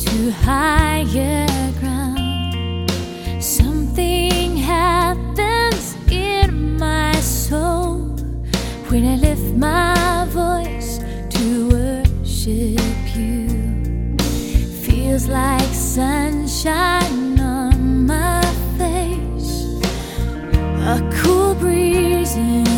to higher ground. Something happens in my soul when I lift my voice to worship you. Feels like sunshine on my face, a cool breeze in